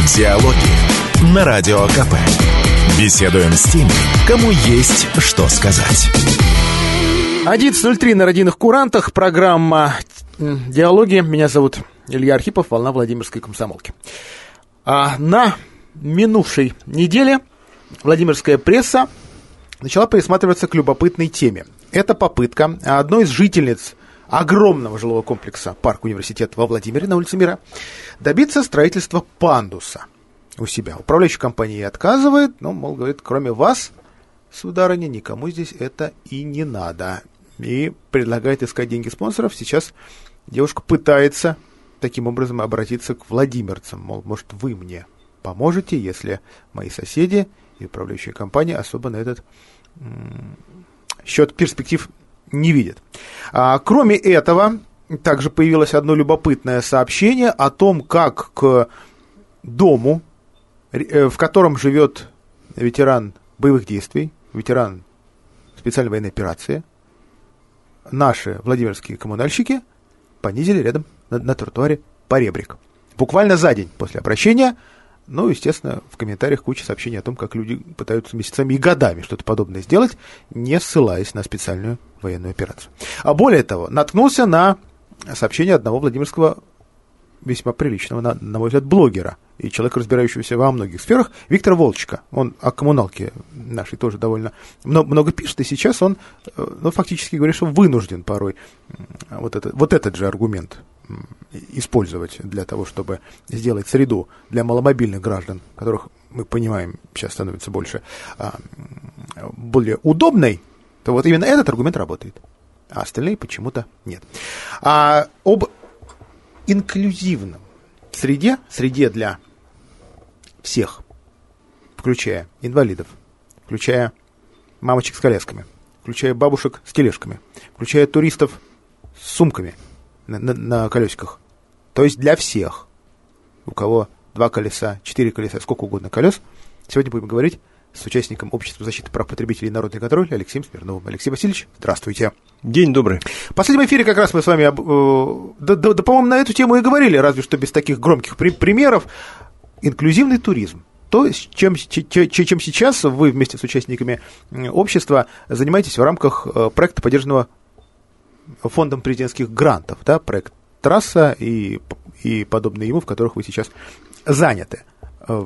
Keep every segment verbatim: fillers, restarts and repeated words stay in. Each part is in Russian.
Диалоги на Радио КП. Беседуем с теми, кому есть что сказать. одиннадцать ноль три на радийных курантах. Программа «Диалоги». Меня зовут Илья Архипов, волна Владимирской комсомолки. А на минувшей неделе Владимирская пресса начала присматриваться к любопытной теме. Это попытка одной из жительниц огромного жилого комплекса «Парк Университет» во Владимире на улице Мира добиться строительства пандуса у себя. Управляющая компания отказывает, но, мол, говорит, кроме вас, сударыня, никому здесь это и не надо. И предлагает искать деньги спонсоров. Сейчас девушка пытается таким образом обратиться к владимирцам. Мол, может, вы мне поможете, если мои соседи и управляющая компания особо на этот м- счет перспектив не видят. А, кроме этого, также появилось одно любопытное сообщение о том, как к дому, в котором живет ветеран боевых действий, ветеран специальной военной операции, наши владимирские коммунальщики понизили рядом на, на тротуаре поребрик. Буквально за день после обращения. Ну, естественно, в комментариях куча сообщений о том, как люди пытаются месяцами и годами что-то подобное сделать, не ссылаясь на специальную военную операцию. А более того, наткнулся на сообщение одного владимирского весьма приличного, на, на мой взгляд, блогера и человека, разбирающегося во многих сферах, Виктора Волчика. Он о коммуналке нашей тоже довольно много, много пишет, и сейчас он, ну, фактически говорит, что вынужден порой вот, это, вот этот же аргумент использовать для того, чтобы сделать среду для маломобильных граждан, которых, мы понимаем, сейчас становится больше, более удобной, то вот именно этот аргумент работает, а остальные почему-то нет. А об инклюзивном среде, среде для всех, включая инвалидов, включая мамочек с колясками, включая бабушек с тележками, включая туристов с сумками на, на, на колесиках. То есть для всех, у кого два колеса, четыре колеса, сколько угодно колес. Сегодня будем говорить с участником Общества защиты прав потребителей и народный контроль Алексеем Смирновым. Алексей Васильевич, здравствуйте. День добрый. В последнем эфире как раз мы с вами, э, да, да, да, по-моему, на эту тему и говорили, разве что без таких громких при- примеров. Инклюзивный туризм. То, чем, чем, чем сейчас вы вместе с участниками общества занимаетесь в рамках проекта, поддержанного фондом президентских грантов, да, проект «Трасса» и, и подобные ему, в которых вы сейчас заняты. Что,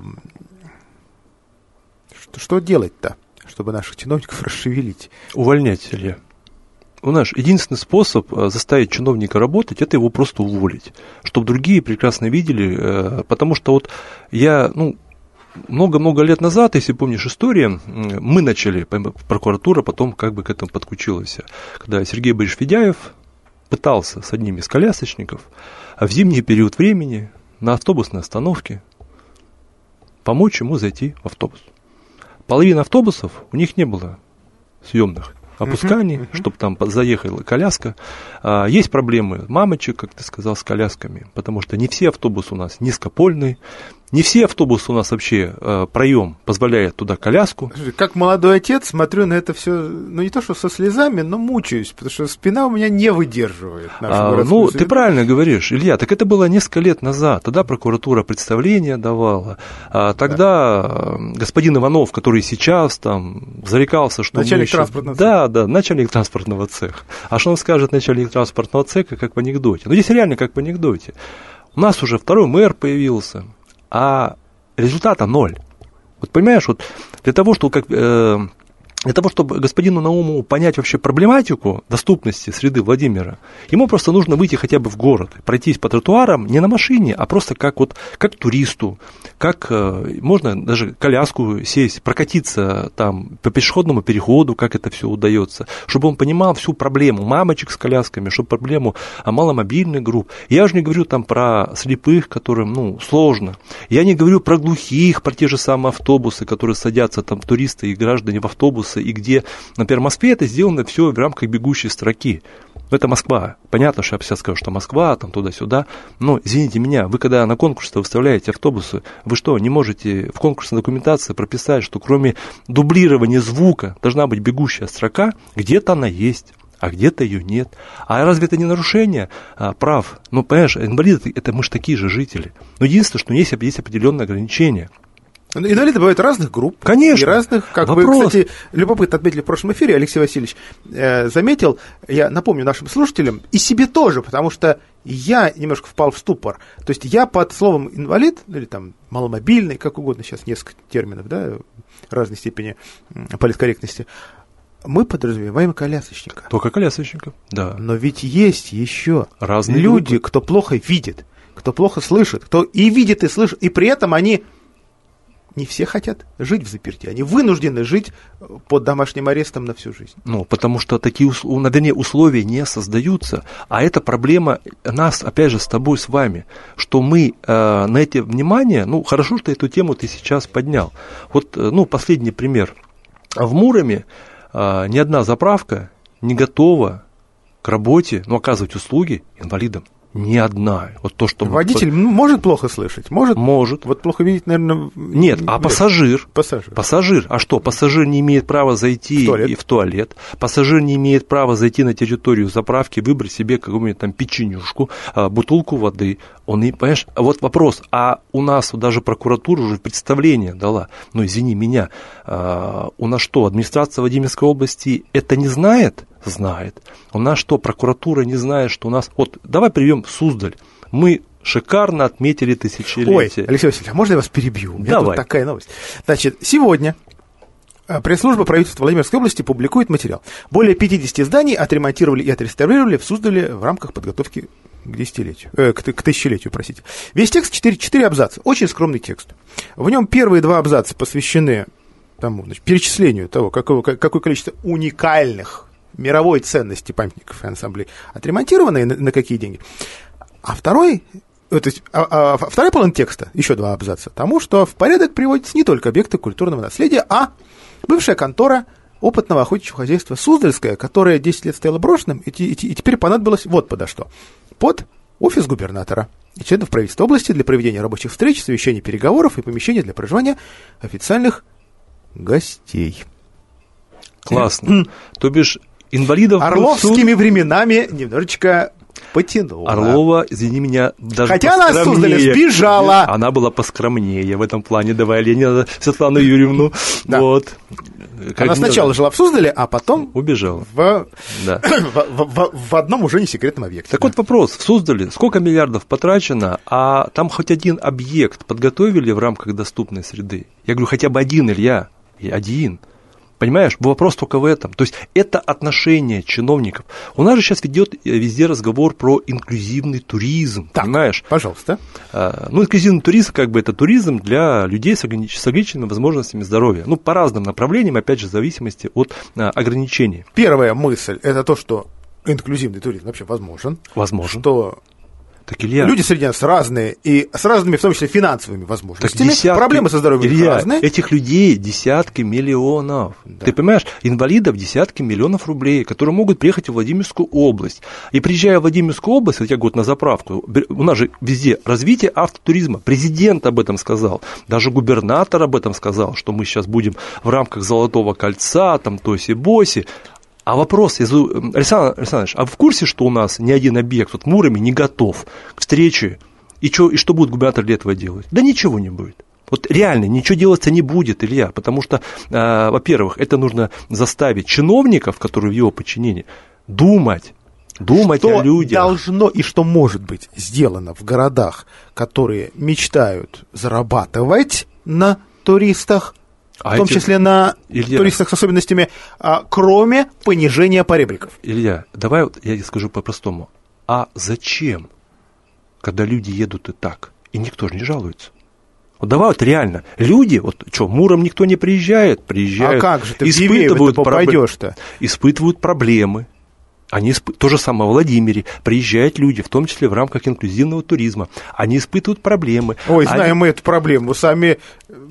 что делать-то, чтобы наших чиновников расшевелить? Увольнять, Илья. У нас единственный способ заставить чиновника работать, это его просто уволить, чтобы другие прекрасно видели, потому что вот я, ну, много-много лет назад, если помнишь историю, мы начали, прокуратура потом как бы к этому подключилась, когда Сергей Борисович Федяев пытался с одним из колясочников в зимний период времени на автобусной остановке помочь ему зайти в автобус. Половина автобусов у них не было съемных опусканий, uh-huh, uh-huh. чтобы там заехала коляска. А, есть проблемы мамочек, как ты сказал, с колясками, потому что не все автобусы у нас низкопольные, не все автобусы у нас вообще э, проем позволяет туда коляску. Как молодой отец смотрю на это все, ну не то что со слезами, но мучаюсь, потому что спина у меня не выдерживает. А, ну, среду. Ты правильно говоришь, Илья, так это было несколько лет назад. Тогда прокуратура представление давала. А тогда да. господин Иванов, который сейчас там зарекался, что... Начальник мы транспортного сейчас... цеха. Да, да, начальник транспортного цеха. А что он скажет начальник транспортного цеха, как в анекдоте? Ну, здесь реально как в анекдоте. У нас уже второй мэр появился, а результата ноль. Вот понимаешь, вот для того, чтобы, как, э, для того, чтобы господину Наумову понять вообще проблематику доступности среды Владимира, ему просто нужно выйти хотя бы в город, пройтись по тротуарам не на машине, а просто как, вот, как туристу, как э, можно даже коляску сесть, прокатиться там по пешеходному переходу, как это все удается, чтобы он понимал всю проблему мамочек с колясками, чтобы проблему маломобильных групп. Я уже не говорю там про слепых, которым, ну, сложно. Я не говорю про глухих, про те же самые автобусы, которые садятся там туристы и граждане в автобусы, и где, например, в Москве это сделано все в рамках бегущей строки. Это Москва. Понятно, что я сейчас скажу, что Москва, там туда-сюда. Но, извините меня, вы когда на конкурс выставляете автобусы, вы что, не можете в конкурсной документации прописать, что кроме дублирования звука должна быть бегущая строка? Где-то она есть. а где-то ее нет. А разве это не нарушение а, прав? Ну, понимаешь, инвалиды, это мы же такие же жители. Но единственное, что есть, есть определенные ограничения. Инвалиды бывают разных групп. Конечно. И разных, как Вопрос. вы, кстати, любопытно отметили в прошлом эфире, Алексей Васильевич э, заметил, я напомню нашим слушателям, и себе тоже, потому что я немножко впал в ступор. То есть я под словом инвалид, или там маломобильный, как угодно, сейчас несколько терминов, да, разной степени политкорректности, мы подразумеваем колясочника. Только колясочников, да. Но ведь есть еще разные люди, группы. Кто плохо видит, кто плохо слышит, кто и видит, и слышит, и при этом они... Не все хотят жить в заперти, они вынуждены жить под домашним арестом на всю жизнь. Ну, потому что такие вернее, условия не создаются, а это проблема нас, опять же, с тобой, с вами, что мы э, на эти внимание, ну, хорошо, что эту тему ты сейчас поднял. Вот, э, ну, последний пример. В Муроме э, ни одна заправка не готова к работе, ну, оказывать услуги инвалидам. Ни одна. Вот то, что водитель мы... может плохо слышать? Может. Может. Вот плохо видеть, наверное... Нет, а пассажир? Пассажир. Пассажир. А что, пассажир не имеет права зайти в туалет. И в туалет. Пассажир не имеет права зайти на территорию заправки, выбрать себе какую-нибудь там печенюшку, бутылку воды. Он и, понимаешь, вот вопрос. А у нас даже прокуратура уже представление дала. Ну, извини меня. У нас что, администрация Владимирской области это не знает? Знает. У нас что, прокуратура не знает, что у нас... Вот давай приведем Суздаль. Мы шикарно отметили тысячелетие. Ой, Алексей Васильевич, а можно я вас перебью? У меня Давай. тут такая новость. Значит, сегодня пресс-служба правительства Владимирской области публикует материал. Более пятьдесят зданий отремонтировали и отреставрировали в Суздале в рамках подготовки к десятилетию, э, к, к тысячелетию, простите. Весь текст четыре, четыре абзаца. Очень скромный текст. В нем первые два абзаца посвящены тому, значит, перечислению того, какое, какое количество уникальных мировой ценности памятников и ансамблей отремонтированы, на, на какие деньги. А второй, то есть, а, а, вторая половина текста, еще два абзаца, тому, что в порядок приводятся не только объекты культурного наследия, а бывшая контора опытного охотничьего хозяйства Суздальская, которая десять лет стояла брошенным, и, и, и теперь понадобилось вот подо что. Под офис губернатора и членов правительства области для проведения рабочих встреч, совещаний, переговоров и помещения для проживания официальных гостей. Классно. То бишь инвалидов... Орловскими временами немножечко потянуло. Орлова, извини меня, даже хотя она с Суздаля сбежала. Она была поскромнее в этом плане. Давай, Ленина Светлану Юрьевну. Да. Вот. Она как сначала жила в Суздале, а потом убежала. В, да. в, в, в одном уже не секретном объекте. Так да. вот вопрос. В Суздале сколько миллиардов потрачено, а там хоть один объект подготовили в рамках доступной среды? Я говорю, хотя бы один, Илья. Один. Понимаешь, вопрос только в этом. То есть это отношение чиновников. У нас же сейчас ведет везде разговор про инклюзивный туризм. Так, понимаешь? Пожалуйста. А, ну, инклюзивный туризм, как бы это туризм для людей с ограниченными возможностями здоровья. Ну, по разным направлениям, опять же, в зависимости от а, ограничений. Первая мысль – это то, что инклюзивный туризм вообще возможен. Возможен. Что так, Илья, люди среди нас разные, и с разными, в том числе, финансовыми возможностями. Десятки, проблемы со здоровьем Илья, разные. Этих людей десятки миллионов. Да. Ты понимаешь, инвалидов десятки миллионов рублей, которые могут приехать в Владимирскую область. И приезжая в Владимирскую область, вот я говорю, на заправку, у нас же везде развитие автотуризма. Президент об этом сказал, даже губернатор об этом сказал, что мы сейчас будем в рамках Золотого кольца, там, тоси-боси. А вопрос, Александр Александрович, а в курсе, что у нас ни один объект вот в Муроме не готов к встрече? И что, и что будет губернатор для этого делать? Да ничего не будет. Вот реально ничего делаться не будет, Илья, потому что, э, во-первых, это нужно заставить чиновников, которые в его подчинении, думать. Думать что о людях. Должно и что может быть сделано в городах, которые мечтают зарабатывать на туристах, А в том эти... числе на Илья, туристах с особенностями, а, кроме понижения поребриков. Илья, давай вот я скажу по-простому. А зачем, когда люди едут и так, и никто же не жалуется? Вот давай вот реально, люди, вот что, Муром никто не приезжает, приезжают, а как же ты испытывают, в попадешь-то? Проб... испытывают проблемы. Они исп... То же самое в Владимире. Приезжают люди, в том числе в рамках инклюзивного туризма. Они испытывают проблемы. Ой, Они... знаем мы эту проблему. Сами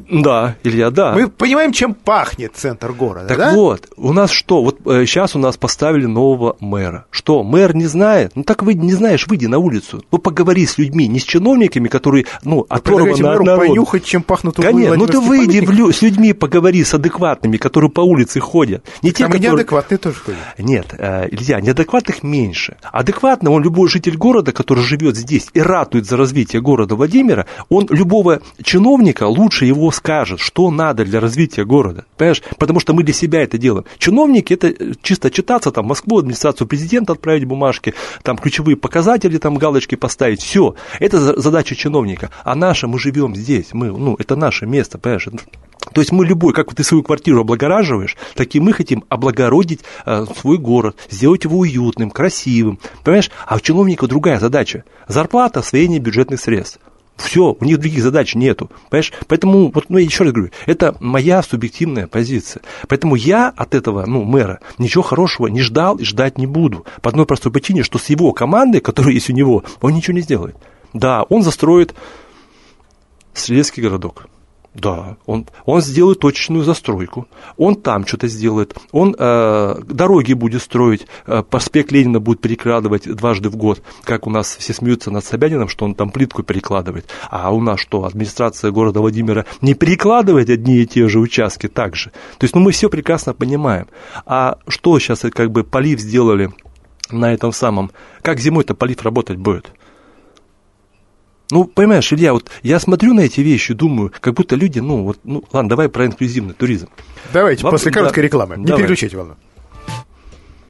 Да, Илья, да. Мы понимаем, чем пахнет центр города, так да? вот, у нас что? Вот э, сейчас у нас поставили нового мэра. Что, мэр не знает? Ну так вы не знаешь, выйди на улицу. Ну поговори с людьми, не с чиновниками, которые, ну, оторваны от народа. Понюхать, чем пахнут углы Конечно, ну ты выйди в лю- с людьми, поговори с адекватными, которые по улице ходят. Не те, Там которые... неадекватные тоже ходят. Нет, э, Илья, неадекватных меньше. Адекватно он любой житель города, который живет здесь и ратует за развитие города Владимира, он любого чиновника лучше его скажет, что надо для развития города. Понимаешь? Потому что мы для себя это делаем. Чиновники — это чисто читаться, там, в Москву, администрацию президента отправить бумажки, там, ключевые показатели, там, галочки поставить. Все. Это задача чиновника. А наша, мы живем здесь. Мы, ну, это наше место, понимаешь? То есть мы любой, как ты свою квартиру облагораживаешь, так и мы хотим облагородить э, свой город, сделать его уютным, красивым. Понимаешь? А у чиновника другая задача. Зарплата, освоение бюджетных средств. Все, у них других задач нету. Понимаешь? Поэтому, вот, ну, я еще раз говорю, это моя субъективная позиция. Поэтому я от этого, ну, мэра ничего хорошего не ждал и ждать не буду. По одной простой причине, что с его командой, которая есть у него, он ничего не сделает. Да, он застроит Стрелецкий городок. Да, он, он сделает точечную застройку, он там что-то сделает, он э, дороги будет строить, э, проспект Ленина будет перекладывать дважды в год, как у нас все смеются над Собяниным, что он там плитку перекладывает, а у нас что, администрация города Владимира не перекладывает одни и те же участки также, то есть, ну, мы все прекрасно понимаем, а что сейчас, как бы, полив сделали на этом самом, как зимой-то полив работать будет? Ну, понимаешь, Илья, вот я смотрю на эти вещи, думаю, как будто люди, ну, вот, ну, ладно, давай про инклюзивный туризм. Давайте, Вопрос, после короткой да, рекламы. Не давай. переключайте волну.